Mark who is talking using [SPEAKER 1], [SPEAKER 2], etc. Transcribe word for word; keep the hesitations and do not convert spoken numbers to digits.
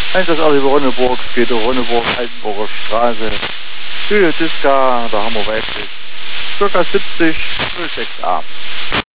[SPEAKER 1] Einsatzartig über Ronneburg, geht um Ronneburg, Altenburger Straße, Höhe Diska, da haben wir weiblich, circa siebzig null sechs a.